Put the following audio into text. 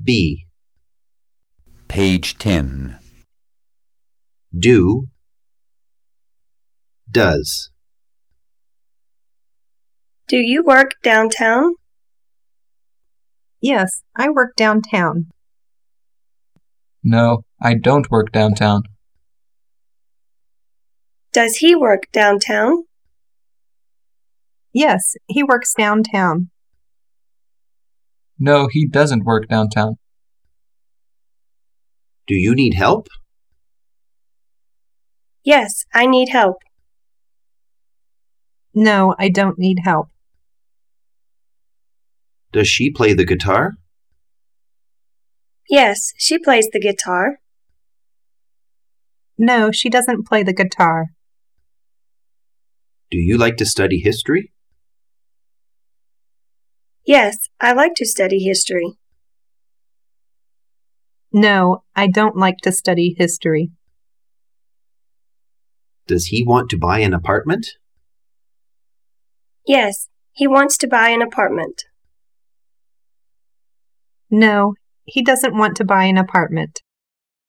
B. Page 10. Do, does. Do you work downtown? Yes, I work downtown. No, I don't work downtown. Does he work downtown? Yes, he works downtown. No, he doesn't work downtown. Do you need help? Yes, I need help. No, I don't need help. Does she play the guitar? Yes, she plays the guitar. No, she doesn't play the guitar. Do you like to study history? Yes, I like to study history. No, I don't like to study history. Does he want to buy an apartment? Yes, he wants to buy an apartment. No, he doesn't want to buy an apartment.